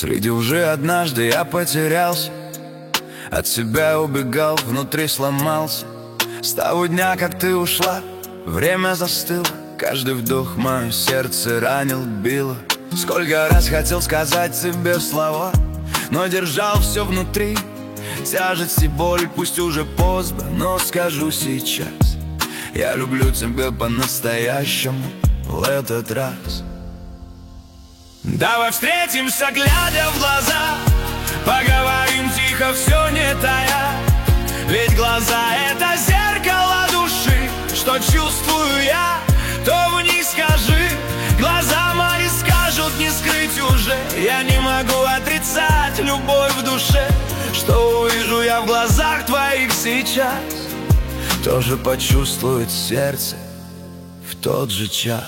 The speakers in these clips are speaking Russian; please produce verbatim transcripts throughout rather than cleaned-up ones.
Среди лжи однажды я потерялся, от себя убегал, внутри сломался. С того дня, как ты ушла, время застыло. Каждый вдох мое сердце ранил, било. Сколько раз хотел сказать тебе слова, но держал все внутри. Тяжесть и боль, пусть уже поздно, но скажу сейчас: я люблю тебя по-настоящему в этот раз. Давай встретимся, глядя в глаза, поговорим тихо, все не тая. Ведь глаза — это зеркало души. Что чувствую я, то в них скажи. Глаза мои скажут, не скрыть уже. Я не могу отрицать любовь в душе. Что увижу я в глазах твоих сейчас, тоже почувствует сердце в тот же час.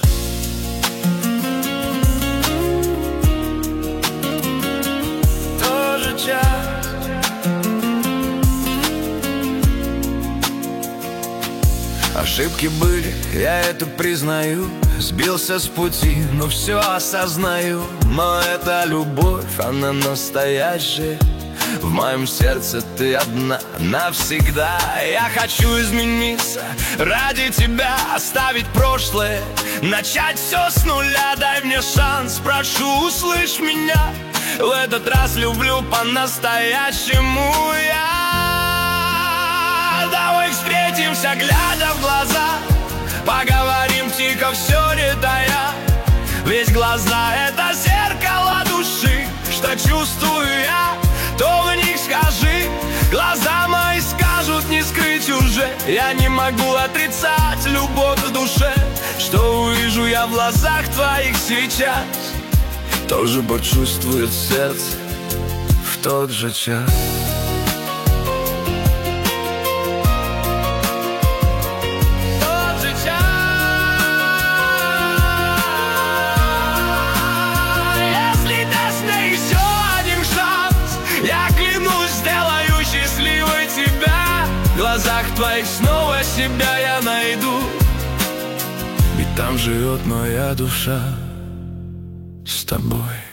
Ошибки были, я это признаю. Сбился с пути, но все осознаю. Но это любовь, она настоящая. В моем сердце ты одна навсегда. Я хочу измениться ради тебя, оставить прошлое, начать все с нуля. Дай мне шанс, прошу, услышь меня. В этот раз люблю по-настоящему я. Давай встретимся, глядя в глаза, поговорим тихо, все не тая. Ведь глаза — это зеркало души. Что чувствую я, то в них скажи. Глаза мои скажут, не скрыть уже. Я не могу отрицать любовь в душе. Что увижу я в глазах твоих сейчас, тоже почувствует сердце в тот же час. В глазах твоих снова себя я найду, ведь там живет моя душа с тобой.